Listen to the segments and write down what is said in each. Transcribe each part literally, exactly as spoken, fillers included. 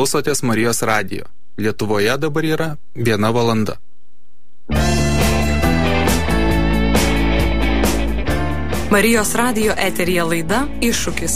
Klausotės Marijos radijo. Lietuvoje dabar yra viena valanda. Marijos radijo eteryje laida Iššūkis.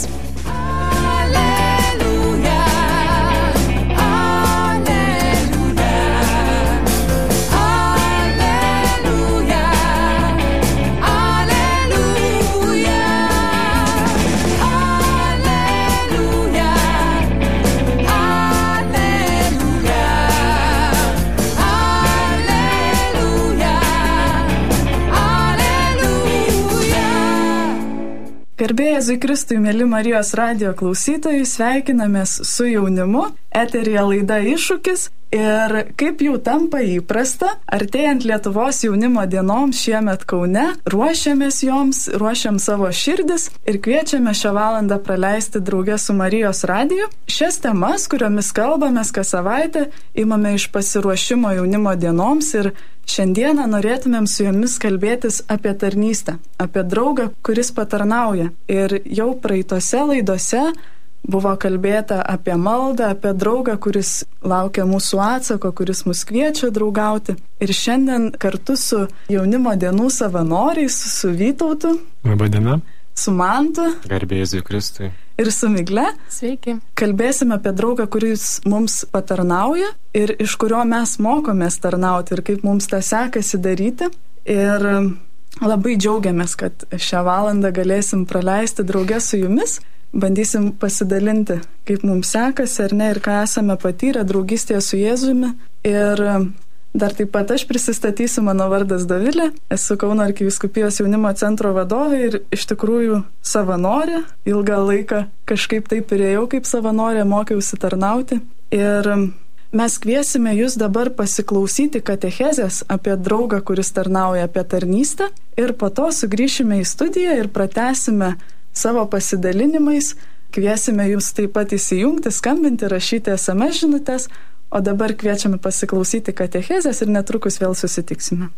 Garbė Jėzui Kristui, mėly Marijos radijo klausytojai, sveikinamės su jaunimu, eteryje laida Iššūkis ir kaip jau tampa įprasta, artėjant Lietuvos jaunimo dienoms šiemet Kaune, ruošiamės joms, ruošiam savo širdis ir kviečiame šią valandą praleisti drauge su Marijos radiju. Šias temas, kuriomis kalbamės kas savaitę, imame iš pasiruošimo jaunimo dienoms ir šiandieną norėtumėm su jomis kalbėtis apie tarnystę, apie draugą, kuris patarnauja. Ir jau praeitose laidose buvo kalbėta apie maldą, apie draugą, kuris laukia mūsų atsako, kuris mus kviečia draugauti. Ir šiandien kartu su jaunimo dienų savanoriais, su Vytautu, Labą dieną, su Mantu, garbė Jėzui Kristui, ir su Migle. Sveiki. Kalbėsime apie draugą, kuris mums patarnauja ir iš kurio mes mokomės tarnauti ir kaip mums tą sekasi daryti. Ir labai džiaugiamės, kad šią valandą galėsim praleisti drauge su jumis. Bandysim pasidalinti, kaip mums sekasi ar ne ir ką esame patyrę draugystėje su Jėzumi. Ir dar taip pat aš prisistatysiu, mano vardas Dovilė, esu Kauno arkivyskupijos jaunimo centro vadovė ir iš tikrųjų savanorė. Ilgą laiką kažkaip taip ir ėjau kaip savanorė, mokiausi tarnauti. Ir mes kviesime jūs dabar pasiklausyti katechezės apie draugą, kuris tarnauja, apie tarnystę. Ir po to sugrįšime į studiją ir pratęsime savo pasidalinimais. Kviesime jūs taip pat įsijungti, skambinti, rašyti es em es žinutes. O dabar kviečiame pasiklausyti katechezės ir netrukus vėl susitiksime.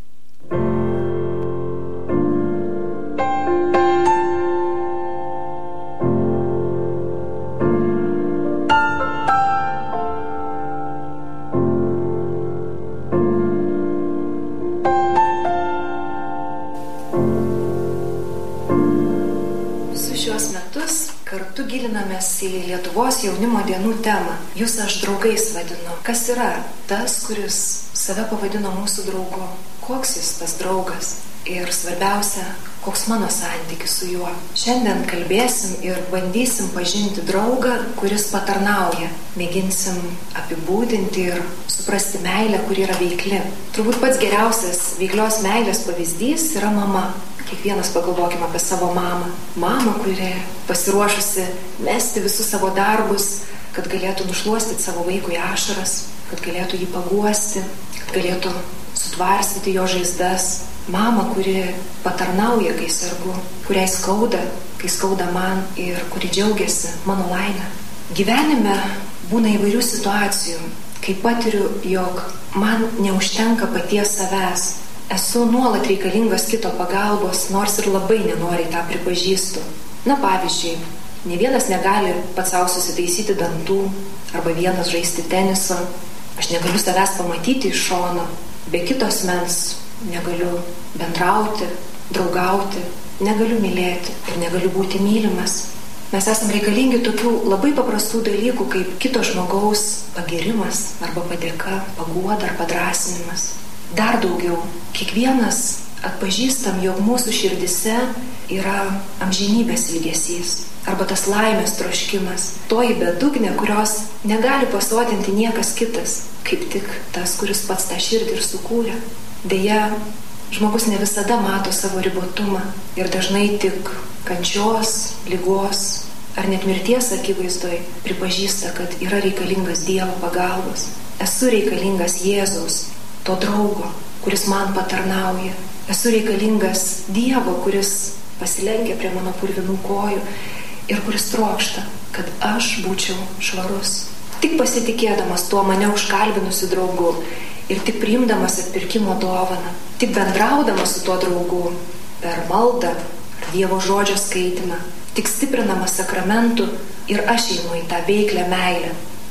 Šios metus kartu gilinamės į Lietuvos jaunimo dienų temą. Jūs aš draugais vadinu. Kas yra tas, kuris save pavadino mūsų draugu? Koks jis tas draugas? Ir svarbiausia, koks mano santykis su juo? Šiandien kalbėsim ir bandysim pažinti draugą, kuris patarnauja. Mėginsim apibūdinti ir suprasti meilę, kuri yra veikli. Turbūt pats geriausias veiklios meilės pavyzdys yra mama. Kiekvienas pagalvokime apie savo mamą. Mamą, kuri pasiruošusi mesti visus savo darbus, kad galėtų nušluostyti savo vaikui ašaras, kad galėtų jį paguosti, kad galėtų sutvarstyti jo žaizdas. Mama, kuri patarnauja, kai sergu, kuriai skauda, kai skauda man ir kuri džiaugiasi mano laimę. Gyvenime būna įvairių situacijų, kai patiriu, jog man neužtenka paties savęs. Esu nuolat reikalingas kito pagalbos, nors ir labai nenoriai tą pripažįstu. Na pavyzdžiui, ne vienas negali pats savo susitaisyti dantų arba vienas žaisti teniso. Aš negaliu savęs pamatyti iš šono, be kitos mens negaliu bendrauti, draugauti, negaliu mylėti ir negaliu būti mylimas. Mes esame reikalingi tokių labai paprastų dalykų, kaip kito žmogaus pagirimas arba padėka, paguoda ar padrąsinimas. Dar daugiau, kiekvienas atpažįstam, jog mūsų širdise yra amžinybės ilgesys arba tas laimės troškimas, toji bedugnė, kurios negali pasotinti niekas kitas, kaip tik tas, kuris pats tą širdį ir sukūrė. Deja, žmogus ne visada mato savo ribotumą ir dažnai tik kančios, ligos ar net mirties akivaizdoj pripažįsta, kad yra reikalingas Dievo pagalbos. Esu reikalingas Jėzaus, to draugo, kuris man patarnauja. Esu reikalingas Dievo, kuris pasilenkia prie mano purvinų kojų ir kuris trokšta, kad aš būčiau švarus. Tik pasitikėdamas tuo mane užkalbinusiu draugu ir tik priimdamas atpirkimo dovaną, tik bendraudamas su tuo draugu per maldą ar Dievo žodžio skaitimą, tik stiprinamas sakramentų ir aš einu į tą veiklę meilę.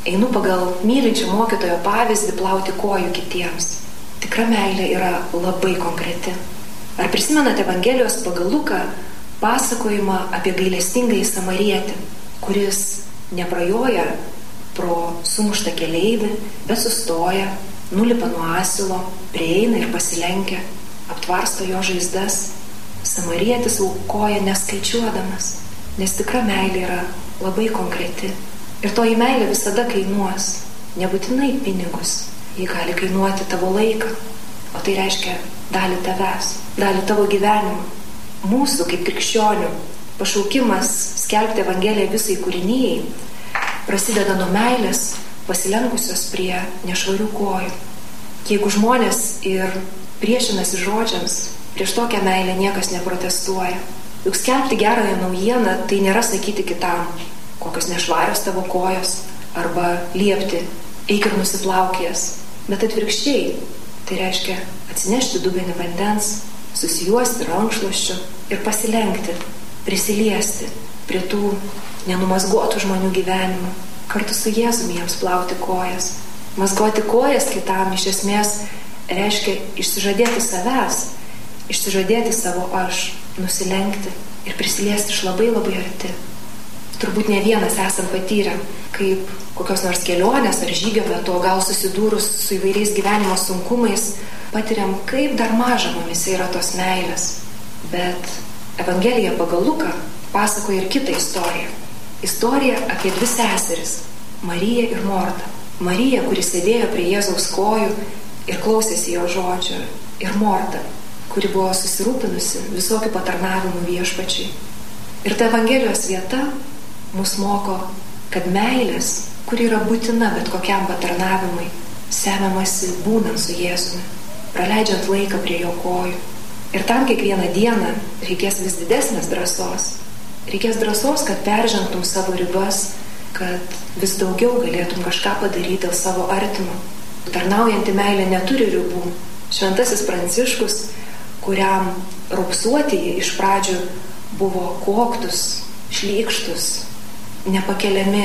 Einu pagal mylinčio mokytojo pavyzdį plauti kojų kitiems. Tikra meilė yra labai konkreti. Ar prisimenate Evangelijos pagal Luką pasakojimą apie gailestingąjį samarietį, kuris neprajoja pro sumuštą keleivį, bet sustoja, nulipa nuo asilo, prieina ir pasilenkia, aptvarsto jo žaizdas. Samarietis aukoja neskaičiuodamas, nes tikra meilė yra labai konkreti. Ir toji meilė visada kainuos, nebūtinai pinigus, ji gali kainuoti tavo laiką, o tai reiškia dalį tavęs, dalį tavo gyvenimo. Mūsų kaip krikščionių pašaukimas skelbti Evangeliją visai kūrinijai prasideda nuo meilės pasilenkusios prie nešvarių kojų. Jeigu žmonės ir priešinasi žodžiams, prieš tokią meilę niekas neprotestuoja. Juk skelbti gerąją naujieną tai nėra sakyti kitam, kokios nešvarios tavo kojos, arba liepti, eik ir nusiplaukės. Bet atvirkščiai, tai reiškia atsinešti dubenį vandens, susijuosti rankšluosčiu ir pasilenkti, prisiliesti prie tų nenumazgotų žmonių gyvenimų, kartu su Jėzumi jiems plauti kojas. Mazgoti kojas kitam iš esmės reiškia išsižadėti savęs, išsižadėti savo aš, nusilenkti ir prisiliesti iš labai labai arti. Turbūt ne vienas esam patyrę, kaip kokios nors kelionės ar žygio metu, gal susidūrus su įvairiais gyvenimo sunkumais, patiriam, kaip dar maža mumise yra tos meilės. Bet Evangelija pagal Luką pasakoja ir kitą istoriją. Istorija apie dvi seseris, Mariją ir Mortą. Marija, kuri sėdėjo prie Jėzaus kojų ir klausėsi jo žodžio, ir Morta, kuri buvo susirūpinusi visokių patarnavimų viešpačiai. Ir ta Evangelijos vieta mus moko, kad meilės, kuri yra būtina bet kokiam patarnavimui, semiamasi būnant su Jėzumi, praleidžiant laiką prie jo kojų. Ir tam kiekvieną dieną reikės vis didesnės drąsos. Reikės drąsos, kad peržengtum savo ribas, kad vis daugiau galėtum kažką padaryti dėl savo artimo. Tarnaujanti meilė neturi ribų. Šventasis Pranciškus, kuriam raupsuotieji iš pradžių buvo koktus, šlykštus, nepakeliami,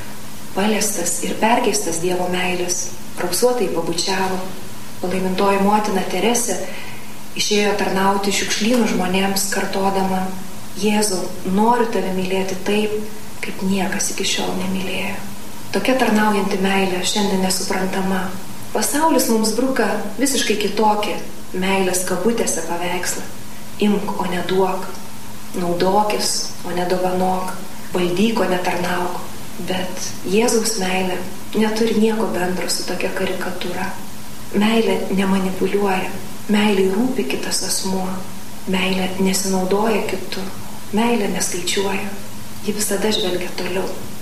paliestas ir perkeistas Dievo meilės, raupsuotai pabučiavo. Palaimintoji motina Teresė išėjo tarnauti šiukšlynų žmonėms, kartodama: Jėzau, noriu tave mylėti taip, kaip niekas iki šiol nemylėjo. Tokia tarnaujanti meilė šiandien nesuprantama. Pasaulis mums bruka visiškai kitokį meilės kabutėse paveikslą. Imk, o ne duok. Naudokis, o ne dovanok. Valdyk, o ne tarnauk. Bet Jėzaus meilė neturi nieko bendro su tokia karikatūra. Meilė nemanipuliuoja. Meilė rūpi kitas asmuo. Meilė nesinaudoja kitu. Meilė neskaičiuoja. Ji visada žvelgia toliau.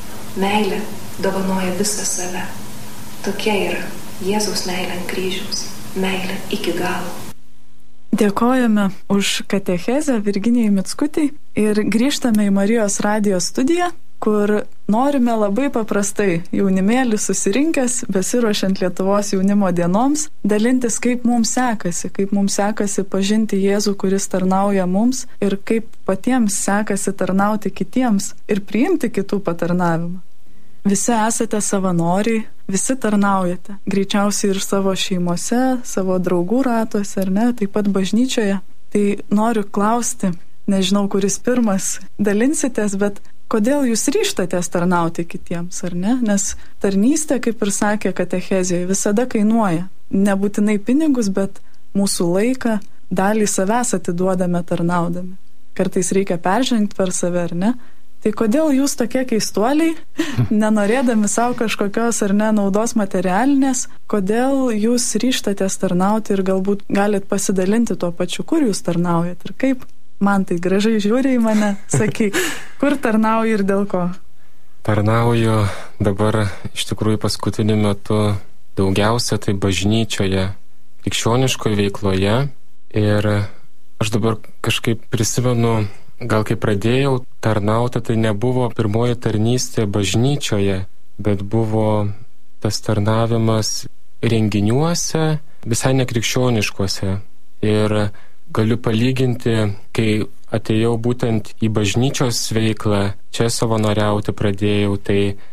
Meilė dovanoja visą save. Tokia yra Jėzaus meilė ant kryžiaus. Meilė iki galo. Dėkojame už katechezę Virginijai Mickutei ir grįžtame į Marijos radijo studiją, kur norime labai paprastai, jaunimėlis susirinkęs, besiruošiant Lietuvos jaunimo dienoms, dalintis, kaip mums sekasi, kaip mums sekasi pažinti Jėzų, kuris tarnauja mums, ir kaip patiems sekasi tarnauti kitiems ir priimti kitų patarnavimą. Visi esate savanoriai, visi tarnaujate, greičiausiai ir savo šeimose, savo draugų ratuose, ar ne, taip pat bažnyčioje. Tai noriu klausti, nežinau, kuris pirmas dalinsitės, bet kodėl jūs ryžtatės tarnauti kitiems, ar ne? Nes tarnystė, kaip ir sakė katechezėje, visada kainuoja. Nebūtinai pinigus, bet mūsų laiką, dalį savęs atiduodame tarnaudami. Kartais reikia peržengti per save, ar ne? Tai kodėl jūs tokie keistuoliai, nenorėdami savo kažkokios ar ne naudos materialinės, kodėl jūs ryžtatės tarnauti ir galbūt galit pasidalinti tuo pačiu, kur jūs tarnaujat ir kaip? Man tai gražiai žiūri į mane, sakyk, kur tarnauji ir dėl ko? Tarnauju dabar iš tikrųjų paskutiniu metu daugiausia tai bažnyčioje, krikščioniškoje veikloje, ir aš dabar kažkaip prisimenu, gal kai pradėjau tarnauti, tai nebuvo pirmoji tarnystė bažnyčioje, bet buvo tas tarnavimas renginiuose, visai nekrikščioniškuose. Ir galiu palyginti, kai atėjau būtent į bažnyčios veiklą, čia savanoriauti pradėjau, tai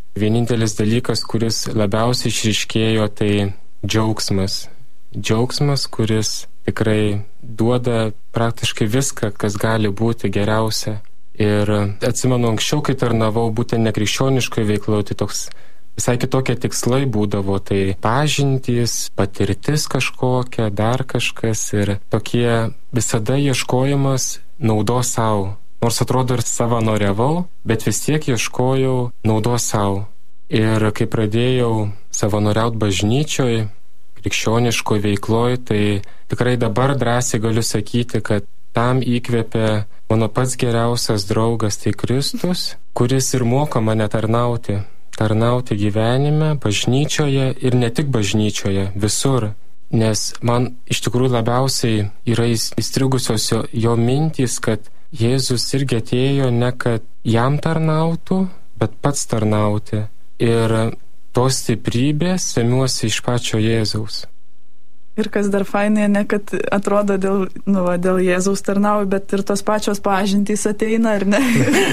vienintelis dalykas, kuris labiausiai išryškėjo, tai džiaugsmas. Džiaugsmas, kuris tikrai duoda praktiškai viską, kas gali būti geriausia. Ir atsimenu, anksčiau, kai tarnavau būtent nekrikščioniškoje veikloje, tai toks visai kitokie tikslai būdavo, tai pažintys, patirtis kažkokia, dar kažkas ir tokie visada ieškojimas naudos savo. Nors atrodo ir savanoriavau, bet vis tiek ieškojau naudos savo. Ir kai pradėjau savanoriauti bažnyčioje, krikščioniškoje veikloje, tai tikrai dabar drąsiai galiu sakyti, kad tam įkvėpė mano pats geriausias draugas, tai Kristus, kuris ir moko mane tarnauti. Tarnauti gyvenime, bažnyčioje ir ne tik bažnyčioje, visur. Nes man iš tikrųjų labiausiai yra įstrigusios jo, jo mintys, kad Jėzus irgi atėjo ne kad jam tarnautų, bet pats tarnauti. Ir tos stiprybės semiuosi iš pačio Jėzaus. Ir kas dar fainai, ne kad atrodo dėl, nu, va, dėl Jėzaus tarnauju, bet ir tos pačios pažintys ateina, ar ne?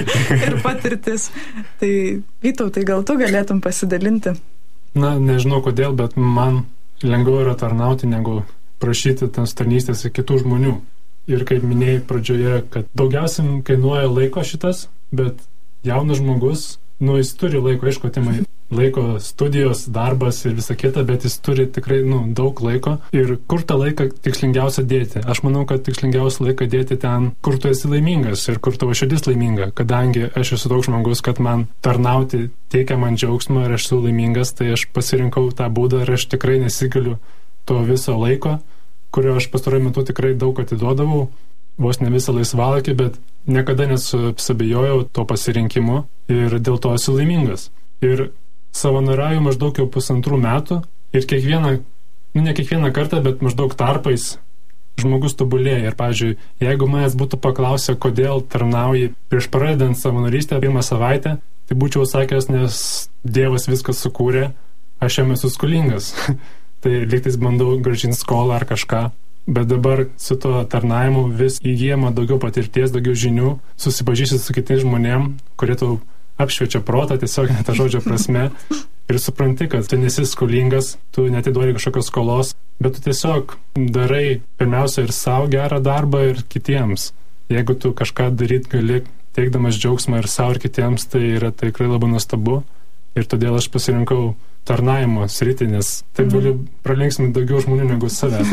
Ir patirtis. Tai Vytautai, gal tu galėtum pasidalinti? Na, nežinau kodėl, bet man lengviau yra tarnauti, negu prašyti tos tarnystės į kitų žmonių. Ir kaip minėjai pradžioje, kad daugiausiai kainuoja laiko šitas, bet jaunas žmogus, nu, jis turi laiko, aišku, timai laiko studijos, darbas ir visa kita, bet jis turi tikrai, nu, daug laiko. Ir kur tą laiką tikslingiausia dėti? Aš manau, kad tikslingiausia laiką dėti ten, kur tu esi laimingas ir kur tavo širdis laiminga. Kadangi aš esu toks žmogus, kad man tarnauti teikia man džiaugsmą ir aš esu laimingas, tai aš pasirinkau tą būdą ir aš tikrai nesigaliu to viso laiko, kurio aš pastaruoju metu tikrai daug atiduodavau, vos ne visą laisvalaikį, bet niekada nesabijojau to pasirinkimu ir dėl to esu laimingas. Ir savanoriauju maždaug jau pusantrų metų ir kiekvieną, nu ne kiekvieną kartą, bet maždaug tarpais žmogus tobulėja. Ir, pavyzdžiui, jeigu manęs būtų paklausę, kodėl tarnauji prieš pradedant savanorystę pirmą savaitę, tai būčiau sakęs, nes Dievas viskas sukūrė, aš jam esu skolingas. Tai lygtais bandau grąžinti skolą ar kažką. Bet dabar su to tarnavimu vis įgyjama daugiau patirties, daugiau žinių, susipažįsti su kitais žmonėm, kurie tau apšviečia protą, tiesiog ne tą žodžio prasme, ir supranti, kad tu nesi skolingas, tu netiduodi kažkokios skolos, bet tu tiesiog darai pirmiausia ir savo gerą darbą ir kitiems. Jeigu tu kažką daryt gali, teikdamas džiaugsmą ir savo ir kitiems, tai yra tikrai labai nuostabu. Ir todėl aš pasirinkau tarnavimo sritį, nes taip galiu pralinksminti daugiau žmonių negu savęs.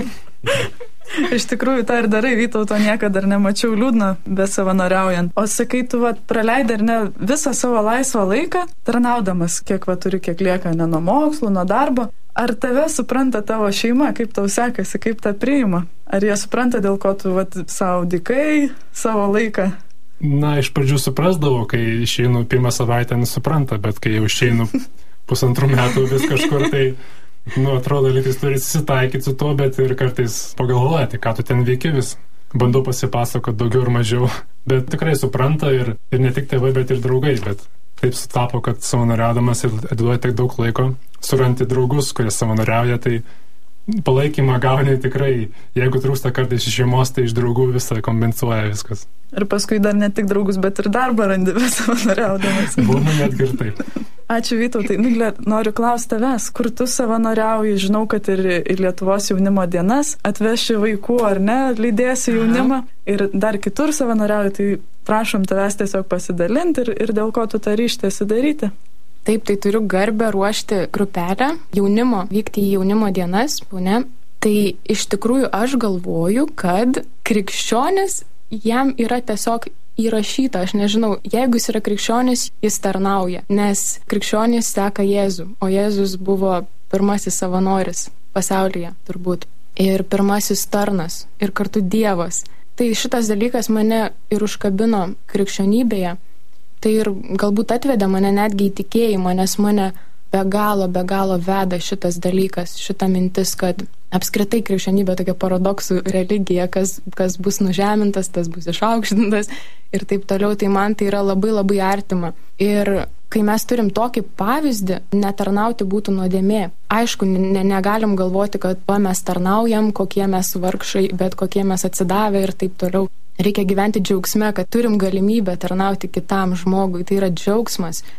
Iš tikrųjų, tą ir darai, Vytauto niekada dar nemačiau liūdna, besavanoriaujant. O sakai, tu va, praleidai ar ne visą savo laisvą laiką, tarnaudamas, kiek va turi, kiek lieka, ne nuo mokslo, nuo darbo. Ar tave supranta tavo šeima, kaip tau sekasi, kaip tą priima? Ar jie supranta, dėl ko tu va, savo dykai savo laiką? Na, iš pradžių suprasdavau, kai išeinu pirmą savaitę, nesupranta, bet kai jau išeinu pusantrų metų vis kažkur, tai nu, atrodo, lytis turi susitaikyti su to, bet ir kartais pagalvoti, ką tu ten veiki vis. Bandau pasipasakoti daugiau ir mažiau, bet tikrai supranta ir, ir ne tik tėvai, bet ir draugai, bet taip sutapo, kad savanoriaudamas ir atiduoja tiek daug laiko, surandi draugus, kurie savanoriauja, tai palaikymą gauni tikrai, jeigu trūksta kartais iš šeimos, tai iš draugų visą kompensuoja viskas. Ir paskui dar ne tik draugus, bet ir darbą randi savanoriaudamas. Būna netgi ir taip. Ačiū, Vytautai. Miglė, noriu klausti tavęs, kur tu savanoriauji, žinau, kad ir į Lietuvos jaunimo dienas atveši vaikų, ar ne, lydėsi jaunimą ir dar kitur savanoriauji, tai prašom tavęs tiesiog pasidalinti ir, ir dėl ko tu tą ryžtėsi daryti. Taip, tai turiu garbę ruošti grupelę jaunimo, vykti į jaunimo dienas, ne? Tai iš tikrųjų aš galvoju, kad krikščionis jam yra tiesiog įrašyta, aš nežinau, jeigu jis yra krikščionis, jis tarnauja, nes krikščionis seka Jėzų, o Jėzus buvo pirmasis savanoris pasaulyje turbūt ir pirmasis tarnas ir kartu Dievas. Tai šitas dalykas mane ir užkabino krikščionybėje. Tai ir galbūt atvedė mane netgi į tikėjimą, nes mane be galo, be galo veda šitas dalykas, šita mintis, kad apskritai krikščionybė tokia paradoksų religija, kas, kas bus nužemintas, tas bus išaukštintas ir taip toliau, tai man tai yra labai labai artima. Ir kai mes turim tokį pavyzdį, netarnauti būtų nuodėmė. Aišku, ne, negalim galvoti, kad va, mes tarnaujam, kokie mes vargšai, bet kokie mes atsidavę ir taip toliau. Reikia gyventi džiaugsme, kad turim galimybę tarnauti kitam žmogui, tai yra džiaugsmas.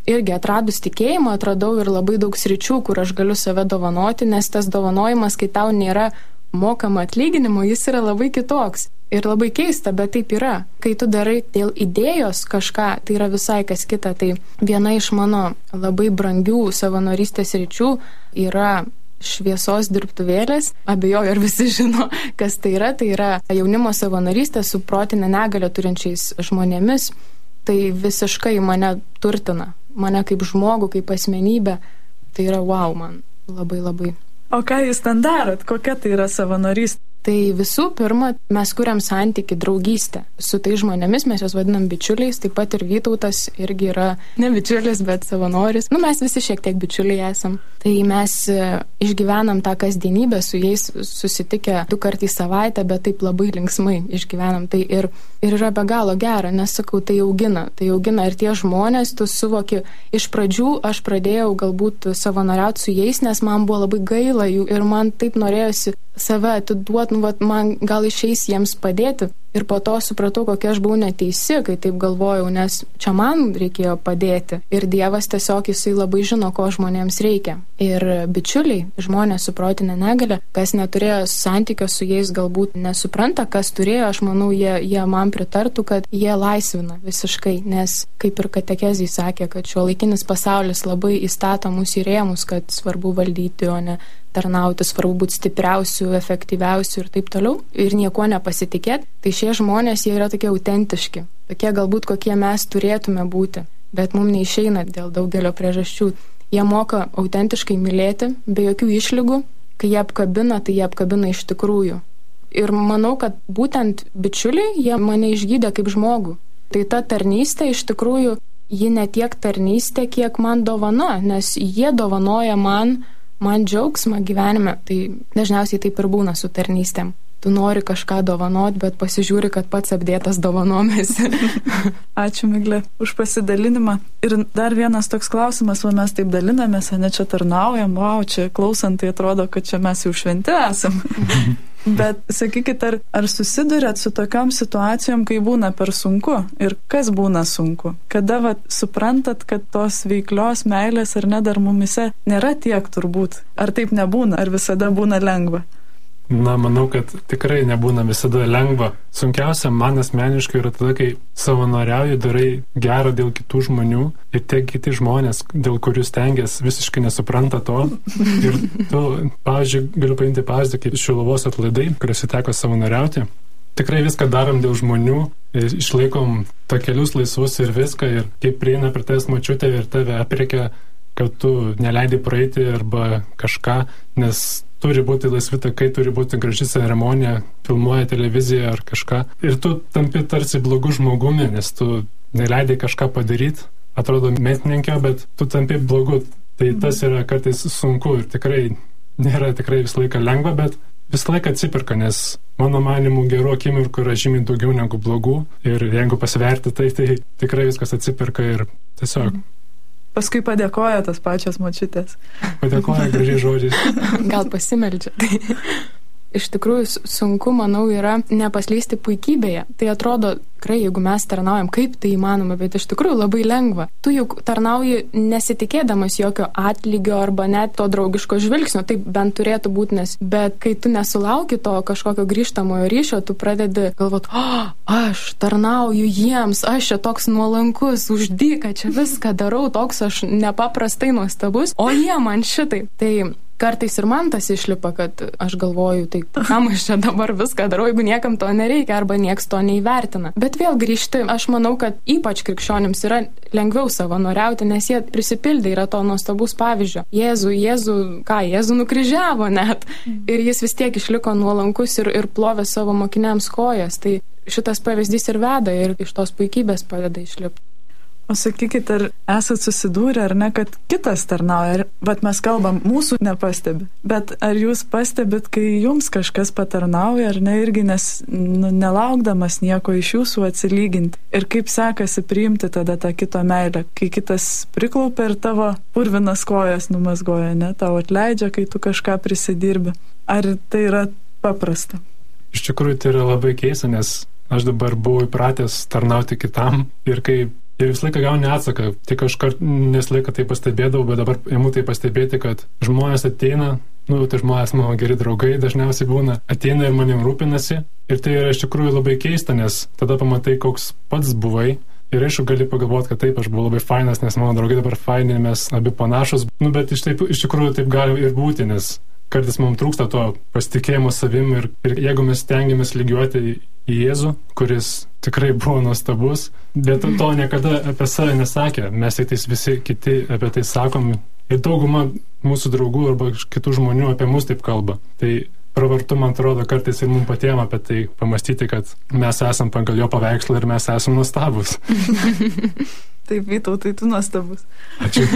irgi atradus tikėjimą, atradau ir labai daug sričių, kur aš galiu save dovanoti, nes tas dovanojimas, kai tau nėra mokama atlyginimo, jis yra labai kitoks. Ir labai keista, bet taip yra. Kai tu darai dėl idėjos kažką, tai yra visai kas kita. Tai viena iš mano labai brangių savanorystės ryčių yra šviesos dirbtuvėlės. Abejoju, ar visi žino, kas tai yra. Tai yra jaunimo savanorystė su protinę negalią turinčiais žmonėmis. Tai visiškai mane turtina. Mane kaip žmogų, kaip asmenybę. Tai yra wow man. Labai labai. O ką jūs ten darot? Kokia tai yra savanorystė? Tai visų pirma, mes kuriam santykį, draugystę. Su tai žmonėmis mes juos vadinam bičiuliais, taip pat ir Vytautas irgi yra ne bičiulis, bet savanoris. Nu, mes visi šiek tiek bičiuliai esam. Tai mes išgyvenam tą kasdienybę, su jais susitikę du kartą į savaitę, bet taip labai linksmai išgyvenam. Tai ir, ir yra be galo gera, nes sakau, tai augina. Tai augina ir tie žmonės, tu suvoki, iš pradžių aš pradėjau galbūt savanoriauti su jais, nes man buvo labai gaila jų ir man taip norėjosi save atiduoti, nu, vat, man gal išeis jiems padėti. Ir po to supratau, kokia aš buvau neteisi, kai taip galvojau, nes čia man reikėjo padėti. Ir Dievas tiesiog jisai labai žino, ko žmonėms reikia. Ir bičiuliai, žmonės su protinė negalia, kas neturėjo santykio su jais, galbūt nesupranta, kas turėjo, aš manau, jie, jie man pritartų, kad jie laisvina visiškai. Nes kaip ir katekezijai sakė, kad šiuolaikinis pasaulis labai įstato mus į rėmus, kad svarbu valdyti, o ne tarnauti, svarbu būti stipriausių, efektyviausių ir taip toliau, ir nieko nepasitikėti, tai šie žmonės, jie yra tokie autentiški, tokie galbūt kokie mes turėtume būti, bet mums neišeina dėl daugelio priežasčių. Jie moka autentiškai mylėti, be jokių išlygų, kai jie apkabina, tai jie apkabina iš tikrųjų. Ir manau, kad būtent bičiuliai, jie mane išgydė kaip žmogų. Tai ta tarnystė iš tikrųjų, ji ne tiek tarnystė, kiek man dovana, nes jie dovanoja man man džiaugsmą gyvenime, tai dažniausiai taip ir būna su tarnystėm. Tu nori kažką dovanot, bet pasižiūri, kad pats apdėtas dovanomis. Ačiū, Miglė, už pasidalinimą. Ir dar vienas toks klausimas, o mes taip dalinamės, ne čia tarnaujam, wow, čia klausant, tai atrodo, kad čia mes jau šventi esam. Bet sakykit, ar, ar susidurėt su tokiom situacijom, kai būna per sunku? Ir kas būna sunku? Kada vat, suprantat, kad tos veiklios meilės ar ne dar mumise nėra tiek turbūt? Ar taip nebūna? Ar visada būna lengva? Na, manau, kad tikrai nebūna visada lengva. Sunkiausia man asmeniškai yra tada, kai savanoriauju, darai gerą dėl kitų žmonių ir tie kiti žmonės, dėl kurių stengias, visiškai nesupranta to. Ir tu, pavyzdžiui, galiu paimti pavyzdį, kaip Šiluvos atlaidai, kuriuose teko savanoriauti. Tikrai viską darom dėl žmonių, išlaikom takelius laisvus ir viską, ir kaip prieina prie tavęs močiutė ir tave apriekia, kad tu neleidi praeiti arba kažką, nes turi būti laisvi takai, turi būti graži ceremonija, filmuoja televiziją ar kažką. Ir tu tampi tarsi blogų žmogumi, nes tu neleidai kažką padaryti, atrodo metininkio, bet tu tampi blogu. Tai tas yra kartais sunku ir tikrai nėra tikrai visą laiką lengva, bet visą laiką atsipirka, nes mano manimu gerų akimirkų yra žymiai daugiau negu blogų. Ir jeigu pasverti tai, tai tikrai viskas atsipirka ir tiesiog. Mm. Paskui padėkoja tas pačios močiutės. Padėkoja gražiai žodžiais. Gal pasimeldžia. Iš tikrųjų, sunku, manau, yra nepaslysti puikybėje. Tai atrodo, tikrai, jeigu mes tarnaujam, kaip tai įmanoma, bet iš tikrųjų labai lengva. Tu juk tarnauji nesitikėdamas jokio atlygio arba net to draugiško žvilgsnio, taip bent turėtų būti, nes, bet kai tu nesulauki to kažkokio grįžtamojo ryšio, tu pradedi galvoti, o, aš tarnauju jiems, aš čia toks nuolankus, uždyka, čia viską darau, toks aš nepaprastai nuostabus, o jie man šitai. Tai kartais ir man tas išlipa, kad aš galvoju, tai kam aš čia dabar viską darau, jeigu niekam to nereikia arba nieks to neįvertina. Bet vėl grįžti, aš manau, kad ypač krikščionims yra lengviau savanoriauti, nes jie prisipildė, yra to nuostabus pavyzdžio. Jėzų, Jėzų, ką, Jėzų nukryžiavo net. Ir jis vis tiek išliko nuolankus ir, ir plovė savo mokiniams kojas. Tai šitas pavyzdys ir veda ir iš tos puikybės padeda išlipti. O sakykit, ar esat susidūrę, ar ne, kad kitas tarnauja, vat mes kalbam, mūsų nepastebi, bet ar jūs pastebit, kai jums kažkas patarnauja, ar ne, irgi nes nu, nelaukdamas nieko iš jūsų atsilyginti. Ir kaip sekasi priimti tada tą kito meilę, kai kitas priklaupia ir tavo purvinas kojas numazgoja, ne, tau atleidžia, kai tu kažką prisidirbi. Ar tai yra paprasta? Iš tikrųjų, tai yra labai keista, nes aš dabar buvau įpratęs tarnauti kitam ir kai ir visą laiką gauni atsaką. Tik aš kart nesą laiką tai pastebėdavau, bet dabar imu tai pastebėti, kad žmonės ateina, nu, tai žmonės mano geri draugai dažniausiai būna, ateina ir manim rūpinasi. Ir tai yra iš tikrųjų labai keista, nes tada pamatai, koks pats buvai. Ir aišku, gali pagalvoti, kad taip, aš buvau labai fainas, nes mano draugai dabar faini, mes abi panašus. Nu, bet iš, taip, iš tikrųjų taip gali ir būti, nes kartais mums trūksta to pasitikėjimo savim ir, ir jeigu mes stengiamės lygiuoti į Jėzų, kuris tikrai buvo nuostabus, bet to niekada apie save nesakė. Mes tai visi kiti apie tai sakom ir dauguma mūsų draugų arba kitų žmonių apie mus taip kalba. Tai pravartu, man atrodo, kartais ir mums patiem apie tai pamastyti, kad mes esam pagal jo paveikslą ir mes esam nuostabus. Taip, Vytautai, tu nuostabus. Ačiū.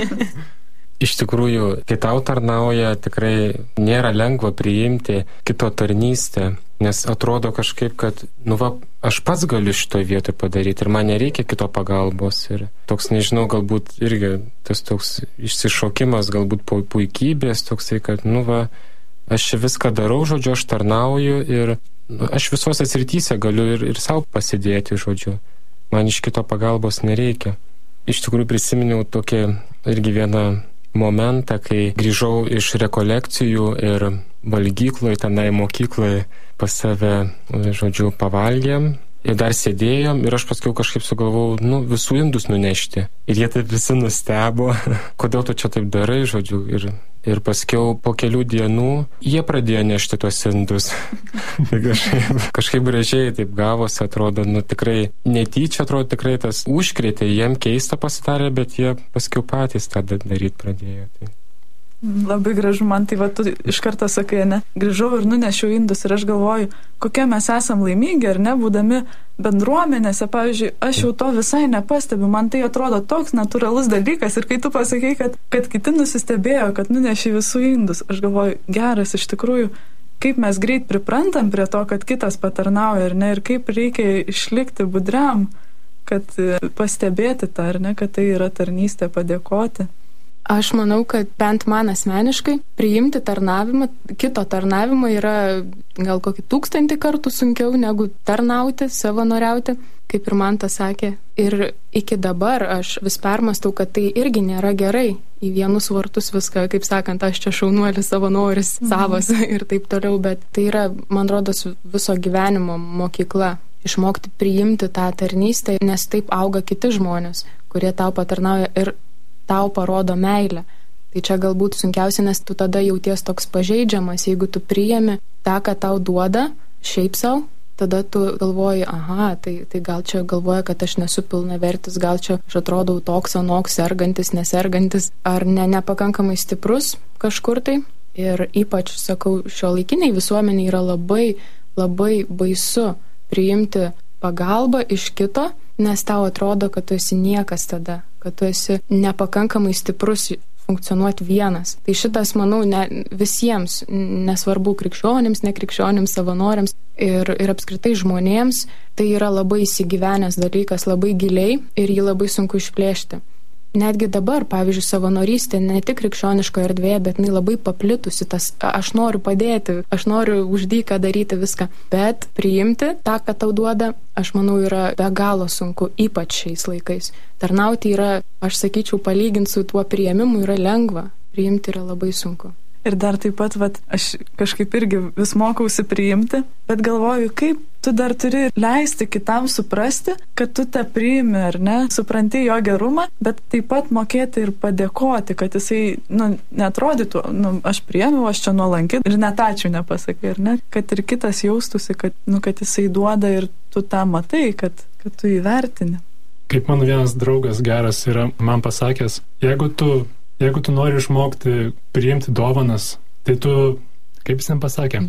Iš tikrųjų, kai tau tarnauja, tikrai nėra lengva priimti kito tarnystę, nes atrodo kažkaip, kad, nu va, aš pats galiu šitoje vietoje padaryti ir man nereikia kito pagalbos. Ir toks, nežinau, galbūt irgi tas toks išsišokimas, galbūt puikybės, toksai, kad, nu va, aš čia viską darau, žodžiu, aš tarnauju ir nu, aš visose srityse galiu ir, ir savo pasidėti, žodžiu. Man iš kito pagalbos nereikia. Iš tikrųjų prisiminiau tokį irgi vieną momentą, kai grįžau iš rekolekcijų ir valgykloje, tenai mokykloje pas save, žodžiu, pavalgėm. Ir dar sėdėjom ir aš paskui kažkaip sugalvojau, nu, visų indus nunešti. Ir jie taip visi nustebo, kodėl tu čia taip darai, žodžiu. Ir, ir paskiau po kelių dienų jie pradėjo nešti tuos indus. kažkaip, kažkaip gražiai taip gavosi, atrodo, nu tikrai netyčia, atrodo, tikrai tas užkrėtė, jiem keista pasidarė, bet jie paskiau patys tą daryti pradėjo. Tai. Labai gražu, man tai va, tu iš karto sakai, ne, grįžau ir nunešiau indus ir aš galvoju, kokie mes esam laimingi, ar ne, būdami bendruomenėse, pavyzdžiui, aš jau to visai nepastebiu, man tai atrodo toks natūralus dalykas ir kai tu pasakai, kad, kad kiti nusistebėjo, kad nuneši visų indus, aš galvoju, geras, iš tikrųjų, kaip mes greit priprantam prie to, kad kitas patarnauja, ar ne, ir kaip reikia išlikti budriam, kad pastebėti tą, ar ne, kad tai yra tarnystė, padėkoti. Aš manau, kad bent man asmeniškai priimti tarnavimą, kito tarnavimą yra gal kokį tūkstantį kartų sunkiau negu tarnauti, savanoriauti, kaip ir man tas sakė. Ir iki dabar aš vis permastau, kad tai irgi nėra gerai į vienus vartus viską, kaip sakant, aš čia šaunuolis, savanoris, savas mhm. ir taip toliau, bet tai yra, man rodos, viso gyvenimo mokykla. Išmokti priimti tą tarnystę, nes taip auga kiti žmonės, kurie tau patarnauja ir tau parodo meilę. Tai čia galbūt sunkiausia, nes tu tada jauties toks pažeidžiamas, jeigu tu priimi tą, ką tau duoda, šiaip savo, tada tu galvoji, aha, tai, tai gal čia galvoja, kad aš nesu pilnavertis, gal čia aš atrodau toks, anoks, sergantis, nesergantis, ar ne, nepakankamai stiprus kažkur tai. Ir ypač, sakau, šiuolaikiniai visuomeniai yra labai, labai baisu priimti pagalbą iš kito, nes tau atrodo, kad tu esi niekas tada, kad tu esi nepakankamai stiprus funkcionuoti vienas. Tai šitas, manau, ne, visiems, nesvarbu krikščionims, nekrikščionims, savanoriams ir, ir apskritai žmonėms, tai yra labai įsigyvenęs dalykas, labai giliai ir jį labai sunku išplėšti. Netgi dabar, pavyzdžiui, savanorystė ne tik krikščioniškoje erdvėje, bet jinai labai paplitusi, tas aš noriu padėti, aš noriu už dyką daryti viską, bet priimti tą, ką tau duoda, aš manau, yra be galo sunku, ypač šiais laikais. Tarnauti yra, aš sakyčiau, palyginti su tuo priėmimu yra lengva, priimti yra labai sunku. Ir dar taip pat, vat, aš kažkaip irgi vis mokausi priimti, bet galvoju, kaip tu dar turi leisti kitam suprasti, kad tu tą priimi, ar ne, supranti jo gerumą, bet taip pat mokėti ir padėkoti, kad jisai, nu, neatrodytų, nu, aš priėmiau, aš čia nuolanki ir net ačiū nepasakai, ar ne, kad ir kitas jaustųsi, kad, nu, kad jisai duoda ir tu tą matai, kad, kad tu įvertini. Kaip mano vienas draugas geras yra man pasakęs, jeigu tu Jeigu tu nori išmokti priimti dovanas, tai tu, kaip jis jam pasakė,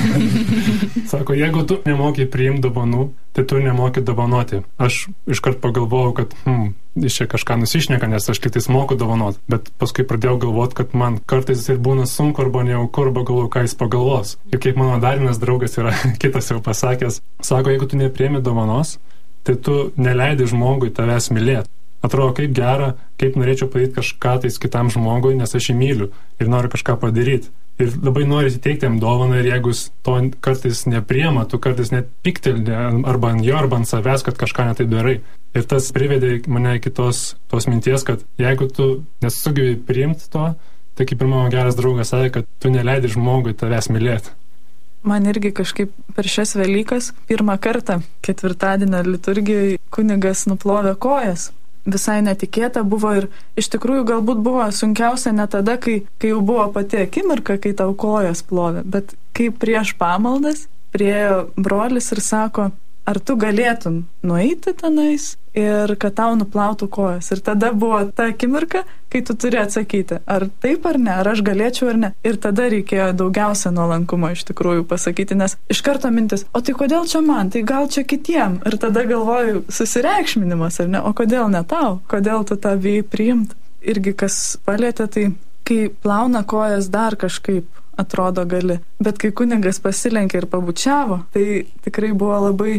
sako, jeigu tu nemoki priimti dovanų, tai tu nemoki dovanoti. Aš iškart pagalvojau, kad hmm, iš čia kažką nusišneka, nes aš kitais moku dovanoti, bet paskui pradėjau galvoti, kad man kartais ir būna sunku arba nejauku, arba galvoju, ką jis pagalvos. Ir kaip mano dar vienas draugas yra kitas jau pasakęs, sako, jeigu tu nepriimi dovanos, tai tu neleidi žmogui tavęs mylėti. Atrodo, kaip gera, kaip norėčiau padaryti kažką tais kitam žmogui, nes aš jį myliu ir noriu kažką padaryti. ir labai nori įteikti jam dovaną, ir jeigu to kartais nepriema, tu kartais net piktelni arba ant jo, arba ant savęs, kad kažką netai darai. Ir tas privedė mane iki tos, tos minties, kad jeigu tu nesugebi priimti to, tai kaip ir mano geras draugas sakė, kad tu neleidi žmogui tavęs mylėti. Man irgi kažkaip per šias Velykas pirmą kartą ketvirtadienio liturgijoje kunigas nuplovė kojas. Visai netikėta buvo ir iš tikrųjų galbūt buvo sunkiausia ne tada, kai, kai jau buvo pati akimirka, kai tau kojas plovė, bet kai prieš pamaldas priėjo brolis ir sako, ar tu galėtum nueiti tenais ir kad tau nuplautų kojas. Ir tada buvo ta akimirka, kai tu turi atsakyti, ar taip ar ne, ar aš galėčiau ar ne. Ir tada reikėjo daugiausia nuolankumo iš tikrųjų pasakyti, nes iš karto mintis, o tai kodėl čia man, tai gal čia kitiem. Ir tada galvoju, susireikšminimas, ar ne, o kodėl ne tau, kodėl tu tą bijai priimti. Irgi kas palėtė, tai kai plauna kojas dar kažkaip atrodo gali, bet kai kunigas pasilenkė ir pabučiavo, tai tikrai buvo labai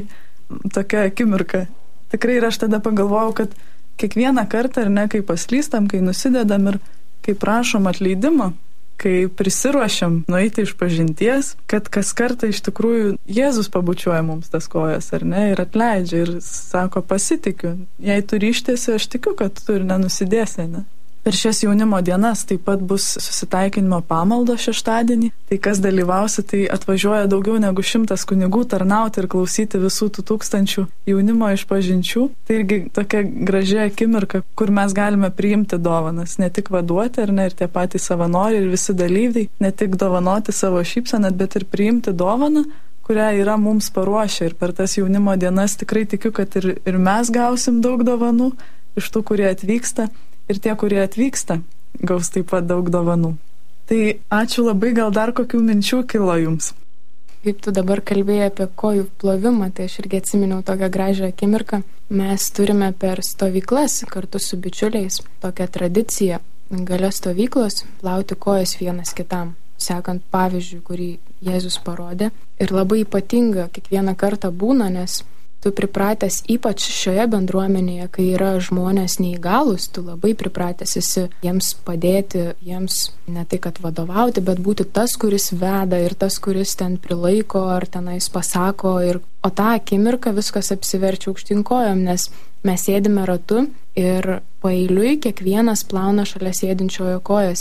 tokia akimirka. Tikrai ir aš tada pagalvojau, kad kiekvieną kartą, ar ne, kai paslystam, kai nusidedam ir kai prašom atleidimo, kai prisiruošiam nueiti iš pažinties, kad kas kartą iš tikrųjų Jėzus pabučiuoja mums tas kojas, ar ne, ir atleidžia ir sako, pasitikiu, jei tu ryštėsi, aš tikiu, kad tu ir nenusidėsi, ne. Per šias jaunimo dienas taip pat bus susitaikinimo pamaldo šeštadienį. Tai kas dalyvausi, tai atvažiuoja daugiau negu šimtas kunigų tarnauti ir klausyti visų tų tūkstančių jaunimo išpažinčių. Tai irgi tokia graži akimirka, kur mes galime priimti dovanas, ne tik vaduoti, ar ne, ir tie patys savanoriai ir visi dalyviai, ne tik dovanoti savo šypseną, bet ir priimti dovaną, kurią yra mums paruošę. Ir per tas jaunimo dienas tikrai tikiu, kad ir, ir mes gausim daug dovanų iš tų, kurie atvyksta. Ir tie, kurie atvyksta, gaus taip pat daug dovanų. Tai ačiū labai, gal dar kokių minčių kilo jums? Kaip tu dabar kalbėjai apie kojų plovimą, tai aš irgi atsiminiau tokią gražią akimirką. Mes turime per stovyklas kartu su bičiuliais tokią tradiciją gale stovyklos plauti kojas vienas kitam, sekant pavyzdžiui, kurį Jėzus parodė. Ir labai ypatinga kiekvieną kartą būna, nes tu pripratęs, ypač šioje bendruomenėje, kai yra žmonės neįgalus, tu labai pripratęs esi jiems padėti, jiems ne tai, kad vadovauti, bet būti tas, kuris veda ir tas, kuris ten prilaiko ar tenais pasako. Ir, o tą akimirką viskas apsiverčia aukštyn kojom, nes mes sėdime ratu ir paeiliui kiekvienas plauna šalia sėdinčiojo kojas.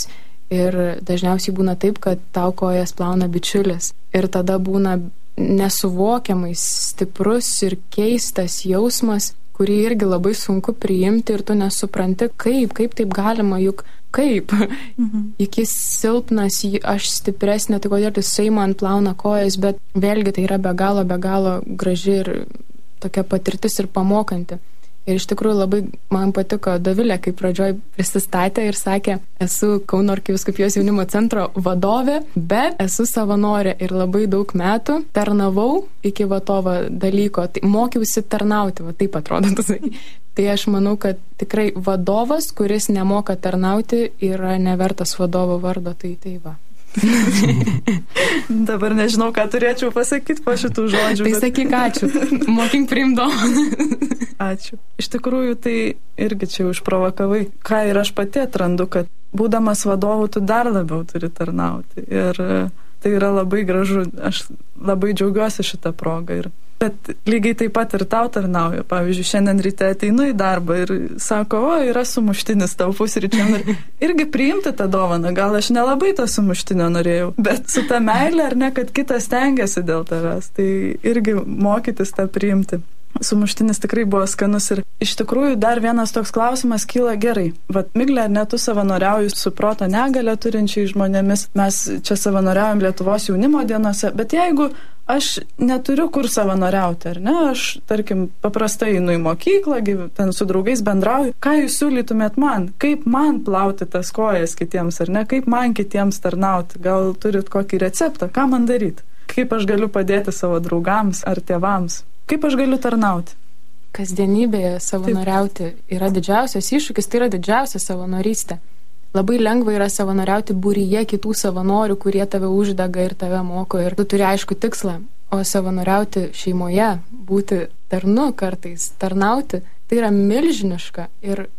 Ir dažniausiai būna taip, kad tau kojas plauna bičiulis. Ir tada būna nesuvokiamai stiprus ir keistas jausmas, kurį irgi labai sunku priimti ir tu nesupranti, kaip, kaip taip galima, juk kaip, mhm. juk jis silpnas, aš stipresnė, tai kodėl jisai man plauna kojas, bet vėlgi tai yra be galo, be galo graži ir tokia patirtis ir pamokanti. Ir iš tikrųjų labai man patiko Dovilė, kai pradžioj prisistatė ir sakė, esu Kauno arkivyskupijos jaunimo centro vadovė, bet esu savanorė ir labai daug metų tarnavau iki va to va dalyko, tai mokiausi tarnauti, va taip atrodo. Tai aš manau, kad tikrai vadovas, kuris nemoka tarnauti, yra nevertas vadovo vardo, tai tai va. Dabar nežinau, ką turėčiau pasakyti po šitų žodžių. Tai bet... sakyk ačiū, mokink priimdo. Ačiū. Iš tikrųjų, tai irgi čia užprovokavai. Ką ir aš pati atrandu, kad būdamas vadovu, tu dar labiau turi tarnauti. Ir tai yra labai gražu. Aš labai džiaugiuosi šitą progą. Ir bet lygiai taip pat ir tau tarnauja. Pavyzdžiui, šiandien ryte ateinu į darbą ir sako, o, yra sumuštinis tau pusryčiam. Ir irgi priimti tą dovaną. Gal aš nelabai to sumuštinio norėjau, bet su ta meilė, ar ne, kad kitas stengiasi dėl tavęs. Tai irgi mokytis tą priimti. Sumuštinis tikrai buvo skanus ir iš tikrųjų dar vienas toks klausimas kyla gerai. Vat, Miglė, ar ne, tu savanoriauji su proto negalią turinčiai žmonėmis, mes čia savanoriaujam Lietuvos jaunimo dienose, bet jeigu aš neturiu kur savanoriauti, ar ne, aš, tarkim, paprastai einu į mokyklą, ten su draugais bendrauju, ką jūs siūlytumėt man, kaip man plauti tas kojas kitiems, ar ne, kaip man kitiems tarnauti, gal turit kokį receptą, ką man daryti, kaip aš galiu padėti savo draugams ar tėvams. Kaip aš galiu tarnauti? Kasdienybėje savanoriauti Taip. Yra didžiausias iššūkis, tai yra didžiausia savanorystė. Labai lengva yra savanoriauti būryje kitų savanorių, kurie tave uždega ir tave moko ir tu turi aišku tikslą. O savanoriauti šeimoje, būti tarnu kartais, tarnauti, tai yra milžiniška ir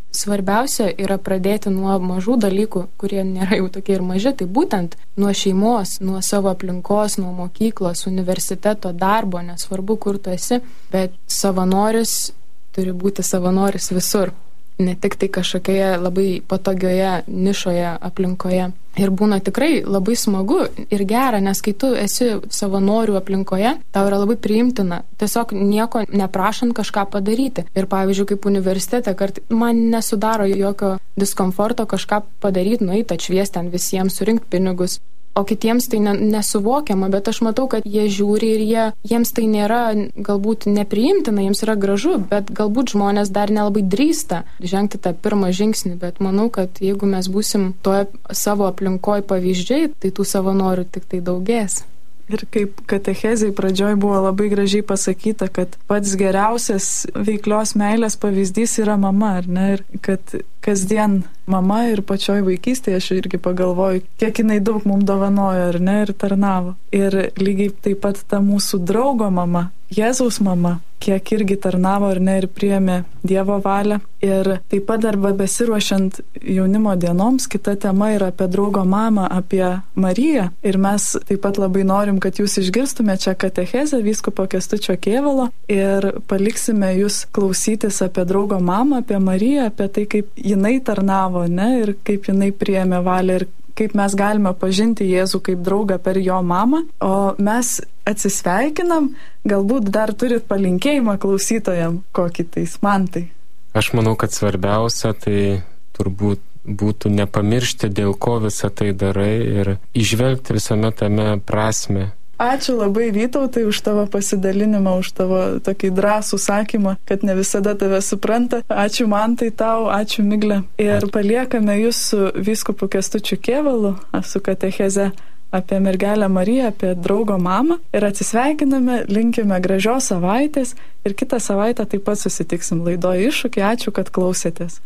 svarbiausia yra pradėti nuo mažų dalykų, kurie nėra jau tokie ir maži, tai būtent nuo šeimos, nuo savo aplinkos, nuo mokyklos, universiteto, darbo, nesvarbu, kur tu esi, bet savanoris turi būti savanoris visur. Ne tik tai kažkokioje labai patogioje nišoje aplinkoje. Ir būna tikrai labai smagu ir gera, nes kai tu esi savanorių aplinkoje, tau yra labai priimtina tiesiog nieko neprašant kažką padaryti. Ir pavyzdžiui, kaip universitete, kart man nesudaro jokio diskomforto kažką padaryti, nueiti atšviesti ant visiems, surinkti pinigus. O kitiems tai ne, nesuvokiama, bet aš matau, kad jie žiūri ir jie, jiems tai nėra galbūt nepriimtina, jiems yra gražu, bet galbūt žmonės dar nelabai drįsta žengti tą pirmą žingsnį, bet manau, kad jeigu mes būsim toje savo aplinkoje pavyzdžiai, tai tų savanorių tik tai daugės. Ir kaip katechezei pradžioj buvo labai gražiai pasakyta, kad pats geriausias veiklios meilės pavyzdys yra mama, ar ne? Ir kad kasdien mama ir pačioj vaikystėje, aš irgi pagalvoju, kiek jinai daug mums dovanojo, ar ne, ir tarnavo. Ir lygiai taip pat ta mūsų draugo mama, Jėzaus mama, kiek irgi tarnavo, ar ne, ir priėmė Dievo valią. Ir taip pat arba besiruošiant jaunimo dienoms, kita tema yra apie draugo mamą, apie Mariją. Ir mes taip pat labai norim, kad jūs išgirstume čia katechezę vyskupo Kęstučio Kėvalo ir paliksime jūs klausytis apie draugo mamą, apie Mariją, apie tai, kaip jinai tarnavo, ne, ir kaip jinai priėmė valią ir kaip mes galime pažinti Jėzų kaip draugą per jo mamą. O mes atsisveikinam, galbūt dar turit palinkėjimą klausytojam, kokį tais man tai. Aš manau, kad svarbiausia tai turbūt būtų nepamiršti, dėl ko visą tai darai ir įžvelgti visame tame prasmę. Ačiū labai, Vytautai, už tavo pasidalinimą, už tavo tokį drąsų sakymą, kad ne visada tave supranta. Ačiū Mantai tau, ačiū Miglė. Ir ačiū. Paliekame jūs su vyskupu Kęstučiu Kėvalu, su katecheze apie mergelę Mariją, apie draugo mamą. Ir atsisveikiname, linkime gražios savaitės ir kitą savaitę taip pat susitiksim laidoje Iššūkiai. Ačiū, kad klausėtės.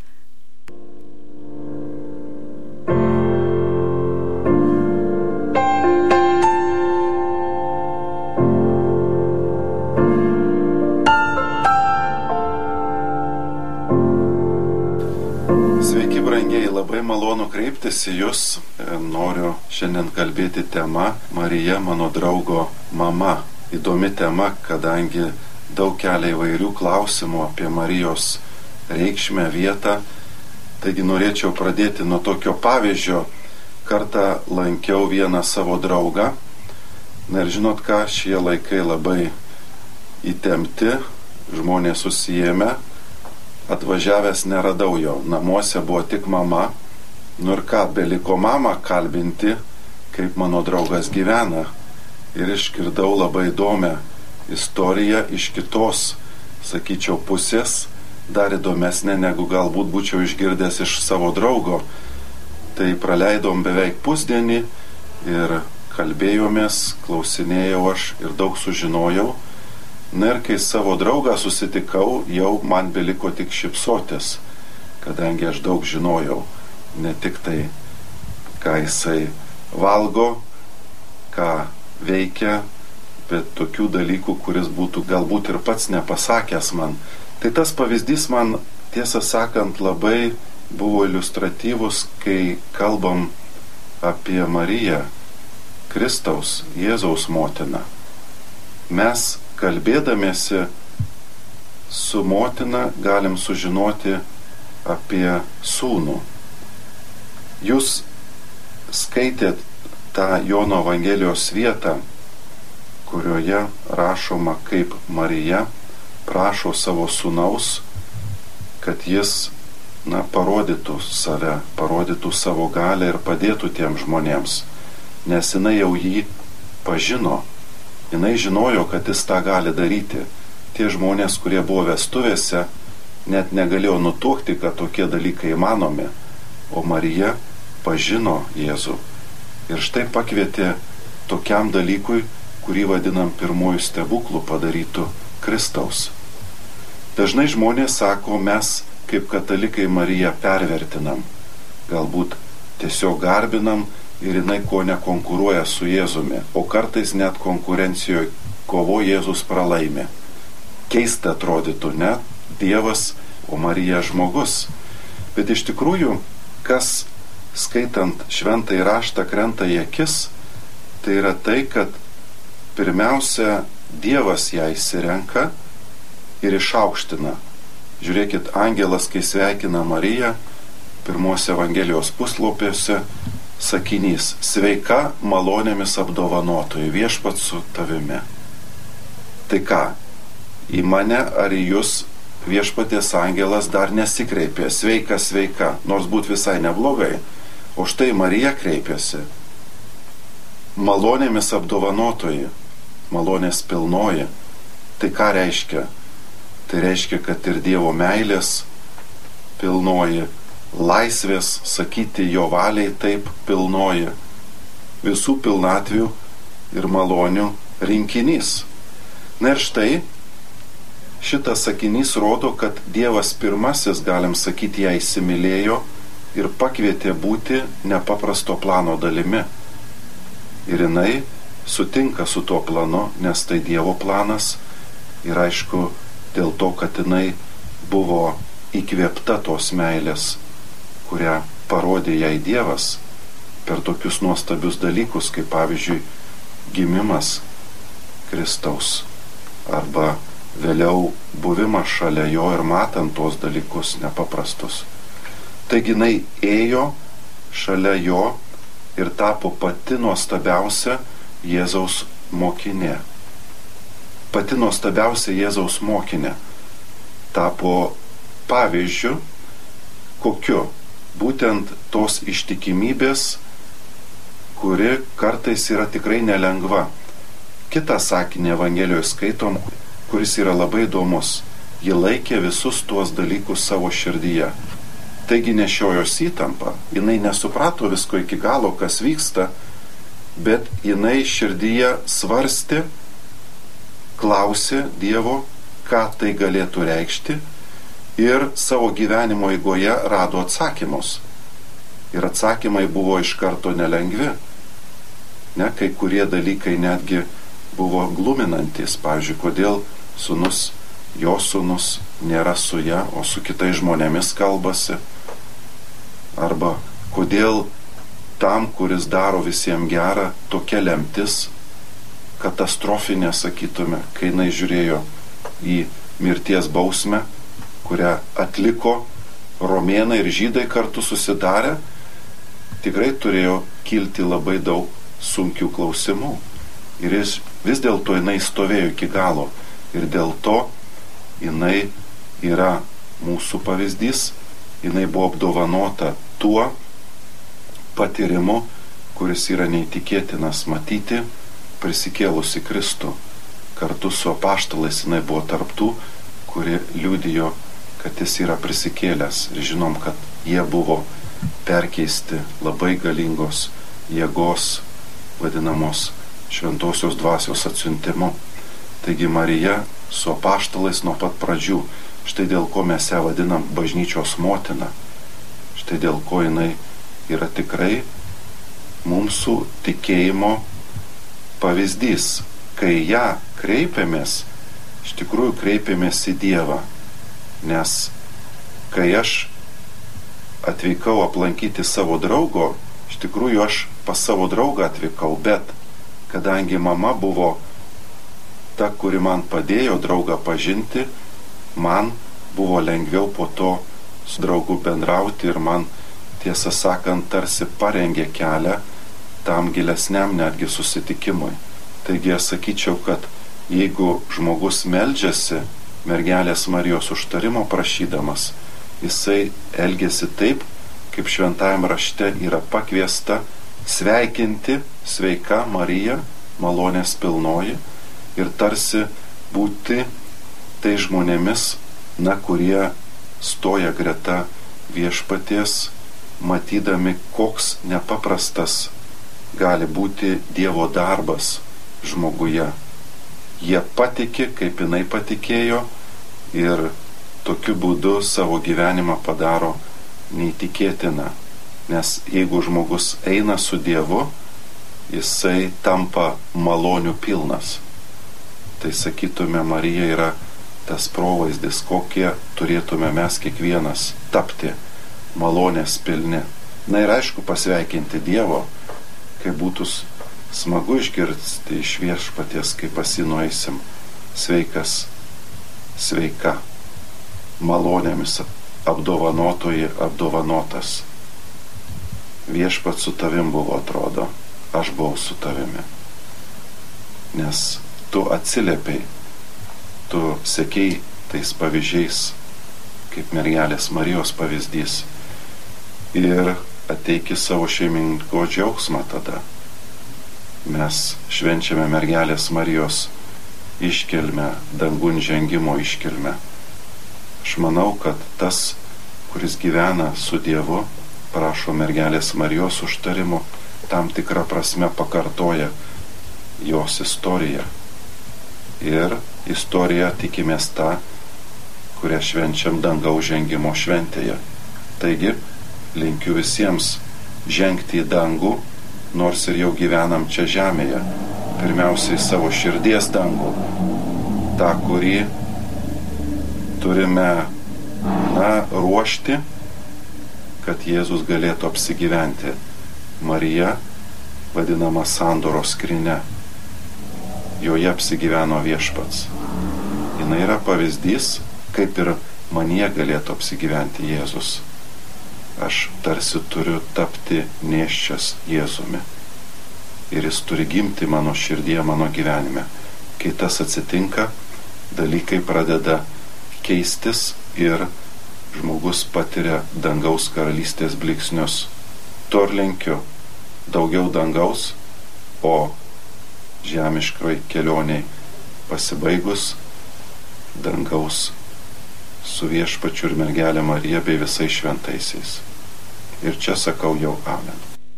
Sveiki, brangieji, labai malonu kreiptis į jūs. Noriu šiandien kalbėti tema Marija, mano draugo mama. Įdomi tema, kadangi daug kelia įvairių klausimų apie Marijos reikšmę, vietą. Taigi norėčiau pradėti nuo tokio pavyzdžio. Kartą lankiau vieną savo draugą. Na ir žinot ką, šie laikai labai įtempti, žmonės susijėmę. Atvažiavęs neradau jo, namuose buvo tik mama. Nu ir ką, beliko mamą kalbinti, kaip mano draugas gyvena. Ir išgirdau labai įdomią istoriją iš kitos, sakyčiau, pusės, dar įdomesnė, negu galbūt būčiau išgirdęs iš savo draugo. Tai praleidom beveik pusdienį ir kalbėjomės, klausinėjau aš ir daug sužinojau. Na ir kai savo draugą susitikau, jau man beliko tik šypsotis, kadangi aš daug žinojau, ne tik tai, ką jisai valgo, ką veikia, bet tokių dalykų, kuris būtų galbūt ir pats nepasakęs man. Tai tas pavyzdys man, tiesą sakant, labai buvo iliustratyvus, kai kalbam apie Mariją, Kristaus, Jėzaus motiną. Mes kalbėdamiesi su motina galim sužinoti apie sūnų. Jūs skaitėt tą Jono Evangelijos vietą, kurioje rašoma, kaip Marija prašo savo sūnaus, kad jis, na, parodytų save, parodytų savo galią ir padėtų tiem žmonėms, nes jinai jau jį pažino. Jinai žinojo, kad jis tą gali daryti. Tie žmonės, kurie buvo vestuvėse, net negalėjo nutuokti, kad tokie dalykai įmanomi. O Marija pažino Jėzų. Ir štai pakvietė tokiam dalykui, kurį vadinam pirmojų stebuklų padarytų Kristaus. Dažnai žmonės sako, mes kaip katalikai Mariją pervertinam. Galbūt tiesiog garbinam, ir jinai ko nekonkuruoja su Jėzumi, o kartais net konkurencijoje kovo Jėzus pralaimė. Keista atrodytų, ne? Dievas, o Marija žmogus. Bet iš tikrųjų, kas skaitant šventąjį raštą krenta į akis, tai yra tai, kad pirmiausia Dievas ją įsirenka ir išaukština. Žiūrėkit, angelas, kai sveikina Mariją, pirmose Evangelijos puslapiuose sakinys: sveika malonėmis apdovanotoji, viešpats su tavimi. Tai ką, į mane ar į jūs viešpaties angelas dar nesikreipė: sveika, sveika, nors būt visai neblogai. O štai Marija kreipėsi: malonėmis apdovanotoji, malonės pilnoji. Tai ką reiškia? Tai reiškia, kad ir Dievo meilės pilnoji, laisvės sakyti jo valiai taip pilnoji, visų pilnatvių ir malonių rinkinys. Na ir štai šitas sakinys rodo, kad Dievas pirmasis, galim sakyti, ją įsimylėjo ir pakvietė būti nepaprasto plano dalimi. Ir jinai sutinka su tuo planu, nes tai Dievo planas. Ir aišku, dėl to, kad jinai buvo įkvėpta tos meilės, kurią parodė jai Dievas per tokius nuostabius dalykus, kaip pavyzdžiui gimimas Kristaus, arba vėliau buvimas šalia jo ir matant tuos dalykus nepaprastus. Taigi jinai ėjo šalia jo ir tapo pati nuostabiausia Jėzaus mokinė. Pati nuostabiausia Jėzaus mokinė tapo pavyzdžiu, kokiu? Būtent tos ištikimybės, kuri kartais yra tikrai nelengva. Kitą sakinį Evangelijoje skaitom, kuris yra labai įdomus. Ji laikė visus tuos dalykus savo širdyje. Taigi nešiojos įtampą. Jinai nesuprato visko iki galo, kas vyksta, bet jinai širdyje svarstė, klausė Dievo, ką tai galėtų reikšti, ir savo gyvenimo eigoje rado atsakymus. Ir atsakymai buvo iš karto nelengvi. Ne, kai kurie dalykai netgi buvo gluminantis. Pavyzdžiui, kodėl sūnus, jo sūnus nėra su ja, o su kitais žmonėmis kalbasi. Arba kodėl tam, kuris daro visiems gerą, tokia lemtis, katastrofinė, sakytume, kai jinai žiūrėjo į mirties bausmę, kurią atliko romėnai ir žydai kartu susidarę, tikrai turėjo kilti labai daug sunkių klausimų. Ir jis, vis dėlto jinai stovėjo iki galo. Ir dėl to jinai yra mūsų pavyzdys. Jinai buvo apdovanota tuo patyrimu, kuris yra neįtikėtinas, matyti prisikėlusi Kristų. Kartu su apaštalais jinai buvo tarptų, kuri liudijo, kad jis yra prisikėlęs. Ir žinom, kad jie buvo perkeisti labai galingos jėgos, vadinamos šventosios dvasios atsiuntimu. Taigi Marija su apaštalais nuo pat pradžių. Štai dėl ko mes ją vadinam bažnyčios motina. Štai dėl ko jinai yra tikrai mūsų tikėjimo pavyzdys. Kai ją kreipiamės, iš tikrųjų kreipiamės į Dievą. Nes kai aš atvykau aplankyti savo draugo, iš tikrųjų aš pas savo draugą atvykau, bet kadangi mama buvo ta, kuri man padėjo draugą pažinti, man buvo lengviau po to su draugu bendrauti ir man, tiesą sakant, tarsi parengė kelią tam gilesniam netgi susitikimui. Taigi aš sakyčiau, kad jeigu žmogus meldžiasi mergelės Marijos užtarimo prašydamas, jisai elgiasi taip, kaip šventajam rašte yra pakviesta sveikinti: sveika Marija, malonės pilnoji, ir tarsi būti tai žmonėmis, na, kurie stoja greta viešpaties, matydami, koks nepaprastas gali būti Dievo darbas žmoguje. Jie patiki, kaip jinai patikėjo, ir tokiu būdu savo gyvenimą padaro neįtikėtiną. Nes jeigu žmogus eina su Dievu, jisai tampa malonių pilnas. Tai sakytume, Marija yra tas provaizdis, kokie turėtume mes kiekvienas tapti. malonės pilni. Na ir aišku, pasveikinti Dievo, kai būtų smagu išgirsti iš viešpaties, kai pasinuoisim, sveikas, sveika, malonėmis apdovanotoji, apdovanotas. Viešpat su tavim buvo, atrodo, aš buvau su tavimi. Nes tu atsiliepiai, tu sekei tais pavyzdžiais, kaip mergelės Marijos pavyzdys, ir ateiki savo šeimingo džiaugsmą tada. Mes švenčiame mergelės Marijos iškilmę, dangun žengimo iškilmę. Aš manau, kad tas, kuris gyvena su Dievu, prašo mergelės Marijos užtarimo, tam tikrą prasme pakartoja jos istoriją. Ir istoriją tikimės tą, kurią švenčiam dangaus žengimo šventėje. Taigi, linkiu visiems žengti į dangų, nors ir jau gyvenam čia žemėje. Pirmiausiai savo širdies dangų, tą, kurį turime, na, ruošti, kad Jėzus galėtų apsigyventi. Marija, vadinama sandoros skrynia, joje apsigyveno viešpats. Jis yra pavyzdys, kaip ir manyje galėtų apsigyventi Jėzus. Aš tarsi turiu tapti nėščias Jėzumi. Ir jis turi gimti mano širdyje, mano gyvenime. Kai tas atsitinka, dalykai pradeda keistis ir žmogus patiria dangaus karalystės blyksnius. To ir linkiu daugiau dangaus, o žemiškoj kelioniai pasibaigus dangaus su viešpačiu ir mergelė Marija bei visais šventaisiais. Ir čia sakau jau amen.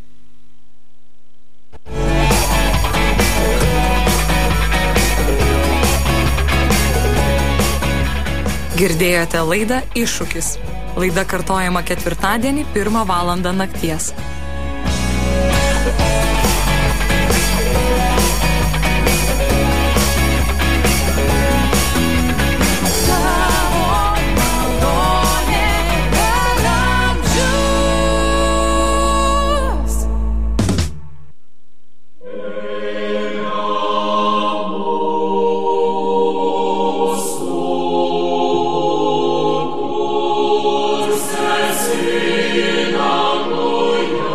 Girdėjote laidą Iššūkis. Laida kartojama ketvirtadienį pirmą valandą nakties. Synagogue.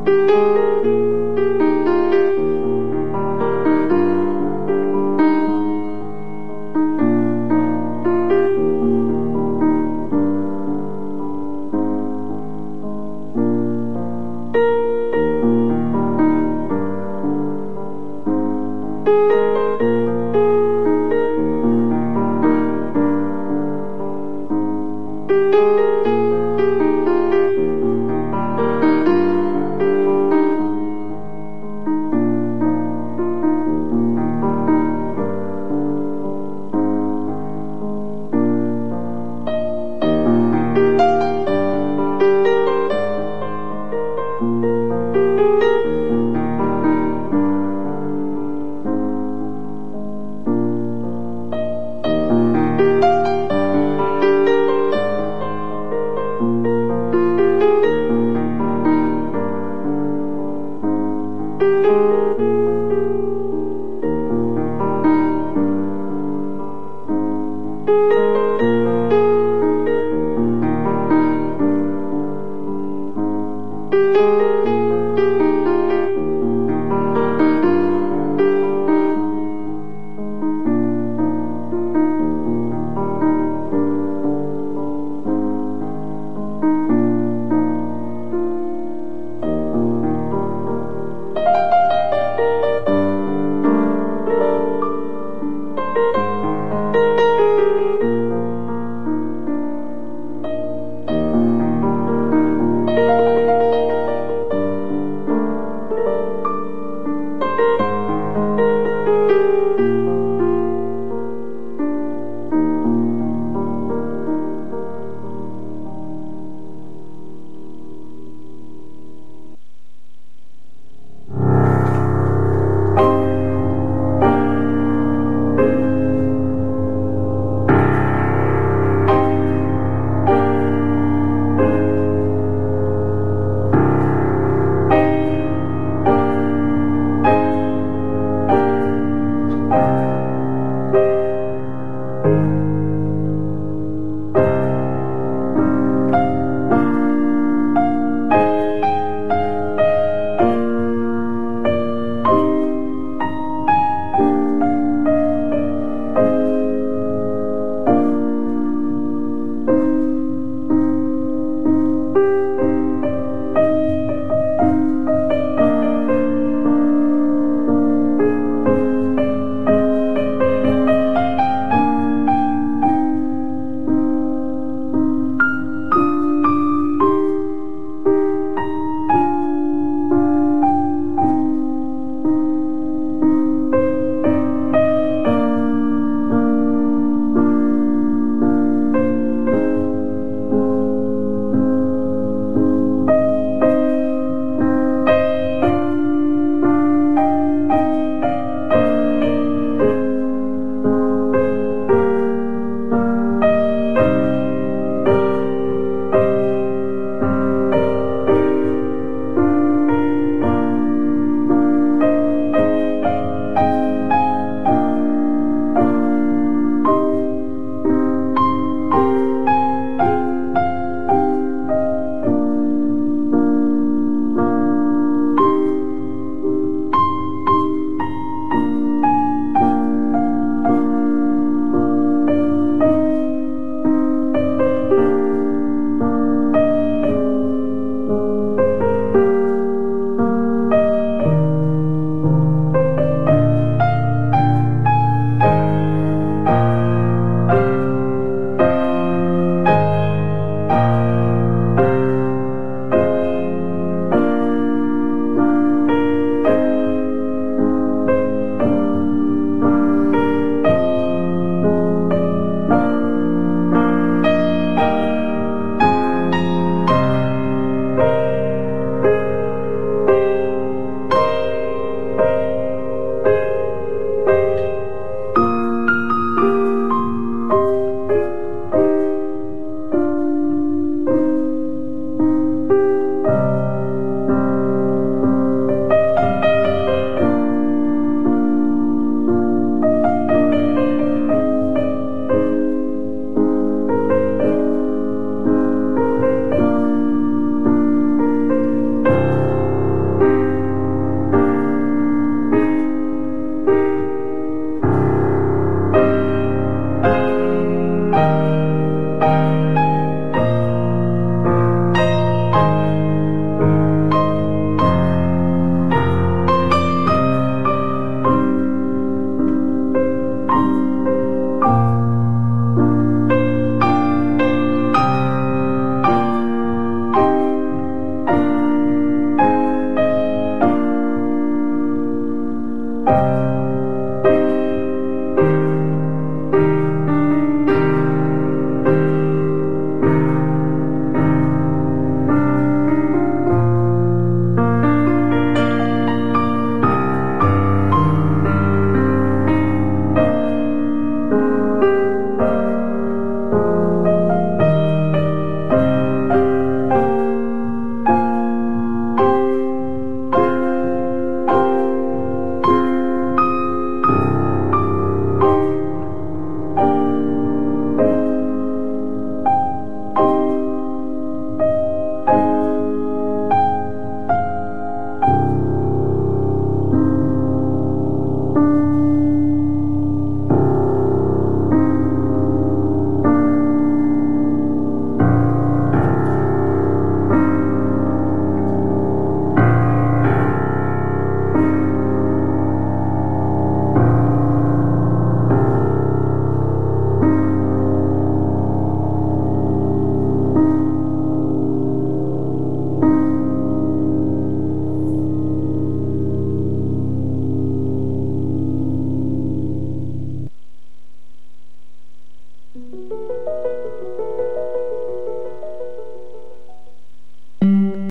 Thank you.